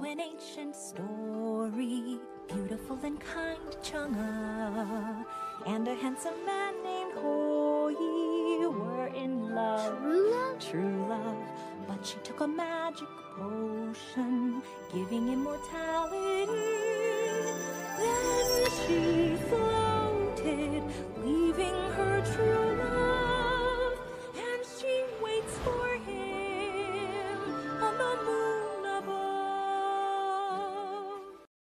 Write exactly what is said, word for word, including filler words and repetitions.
to an ancient story. Beautiful and kind Chang'e and a handsome man named Hoi were in love. True love? True love. But she took a magic potion, giving immortality. Then she floated, leaving her true love